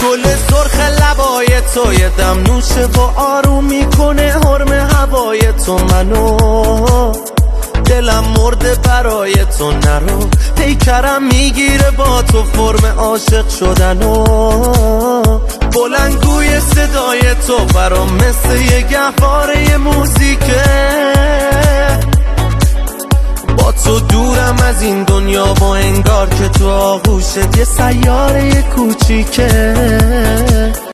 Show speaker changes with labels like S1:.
S1: گل سرخ لبای تو یه دم نوشه و آروم میکنه حرم هوای تو منو، دلم مرده برای تو نرو، پیکرم میگیره با تو فرم عاشق شدنو. بلندگوی صدای تو برام مثل یه گهواره موزیکه، با تو دورم از این دنیا و انگار که تو آغوشت یه سیاره کوچیکه.